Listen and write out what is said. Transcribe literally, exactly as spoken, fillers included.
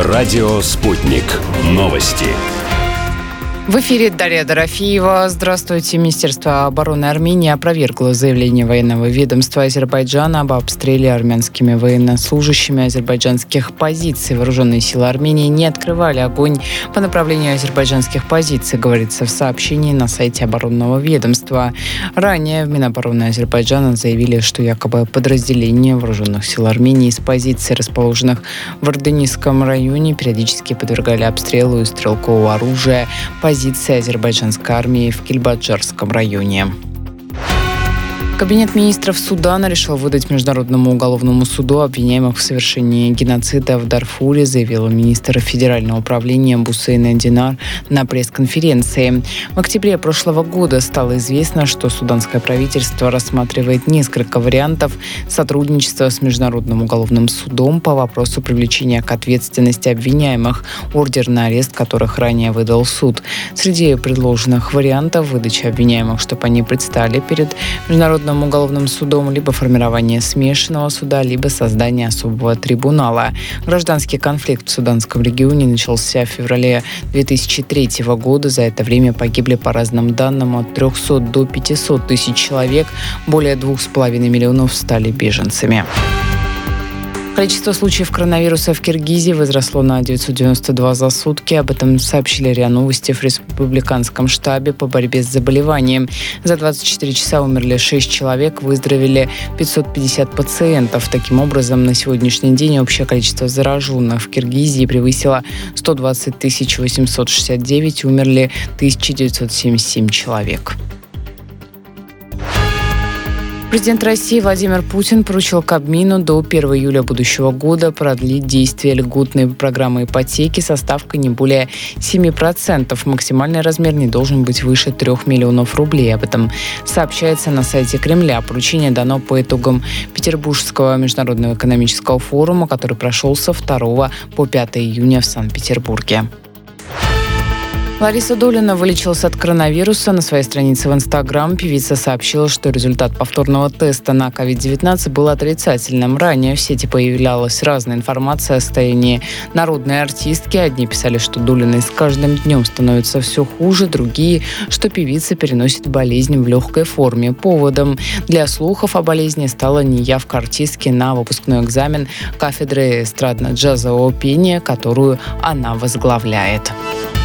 Радио «Спутник». Новости. В эфире Дарья Дорофеева. Здравствуйте. Министерство обороны Армении опровергло заявление военного ведомства Азербайджана об обстреле армянскими военнослужащими азербайджанских позиций. Вооруженные силы Армении не открывали огонь по направлению азербайджанских позиций, говорится в сообщении на сайте оборонного ведомства. Ранее в Минобороны Азербайджана заявили, что якобы подразделения вооруженных сил Армении из позиций, расположенных в Ордынийском районе, периодически подвергали обстрелу из стрелкового оружия позиции азербайджанской армии в Кильбаджарском районе. Кабинет министров Судана решил выдать Международному уголовному суду обвиняемых в совершении геноцида в Дарфуре, заявил министр федерального управления Бусейн Динар на пресс-конференции. В октябре прошлого года стало известно, что суданское правительство рассматривает несколько вариантов сотрудничества с Международным уголовным судом по вопросу привлечения к ответственности обвиняемых, ордер на арест которых ранее выдал суд. Среди предложенных вариантов выдача обвиняемых, чтобы они предстали перед Международным уголовным судом, либо формирование смешанного суда, либо создание особого трибунала. Гражданский конфликт в суданском регионе начался в феврале две тысячи третьего года. За это время погибли, по разным данным, от трехсот до пятисот тысяч человек. Более двух с половиной миллионов стали беженцами. Количество случаев коронавируса в Киргизии возросло на девятьсот девяносто два за сутки. Об этом сообщили РИА Новости в республиканском штабе по борьбе с заболеванием. За двадцать четыре часа умерли шесть человек, выздоровели пятьсот пятьдесят пациентов. Таким образом, на сегодняшний день общее количество зараженных в Киргизии превысило сто двадцать тысяч восемьсот шестьдесят девять, умерли тысяча девятьсот семьдесят семь человек. Президент России Владимир Путин поручил Кабмину до первого июля будущего года продлить действие льготной программы ипотеки со ставкой не более семь процентов. Максимальный размер не должен быть выше трех миллионов рублей. Об этом сообщается на сайте Кремля. Поручение дано по итогам Петербургского международного экономического форума, который прошел со второго по пятое июня в Санкт-Петербурге. Лариса Долина вылечилась от коронавируса. На своей странице в Инстаграм певица сообщила, что результат повторного теста на ковид девятнадцать был отрицательным. Ранее в сети появлялась разная информация о состоянии народной артистки. Одни писали, что Долиной с каждым днем становится все хуже, другие, что певица переносит болезнь в легкой форме. Поводом для слухов о болезни стала неявка артистки на выпускной экзамен кафедры эстрадно-джазового пения, которую она возглавляет.